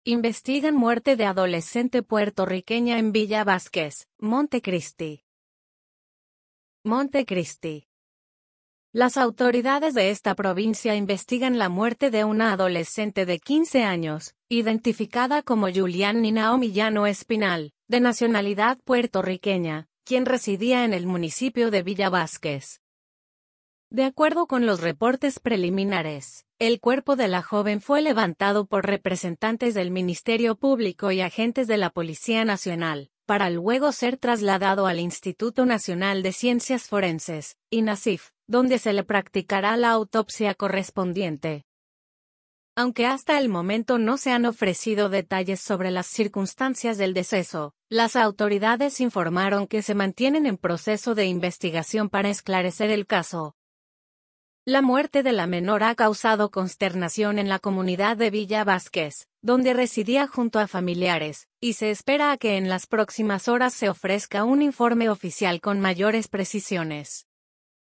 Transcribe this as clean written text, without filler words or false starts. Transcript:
Investigan muerte de adolescente puertorriqueña en Villa Vázquez, Montecristi. Montecristi. Las autoridades de esta provincia investigan la muerte de una adolescente de 15 años, identificada como Julianny Naomi Llano Espinal, de nacionalidad puertorriqueña, quien residía en el municipio de Villa Vázquez. De acuerdo con los reportes preliminares, el cuerpo de la joven fue levantado por representantes del Ministerio Público y agentes de la Policía Nacional, para luego ser trasladado al Instituto Nacional de Ciencias Forenses, INACIF, donde se le practicará la autopsia correspondiente. Aunque hasta el momento no se han ofrecido detalles sobre las circunstancias del deceso, las autoridades informaron que se mantienen en proceso de investigación para esclarecer el caso. La muerte de la menor ha causado consternación en la comunidad de Villa Vázquez, donde residía junto a familiares, y se espera a que en las próximas horas se ofrezca un informe oficial con mayores precisiones.